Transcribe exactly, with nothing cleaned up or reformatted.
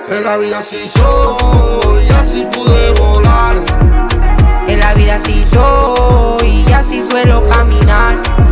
En la vida así soy y así pude volar. En la vida así soy y así suelo caminar.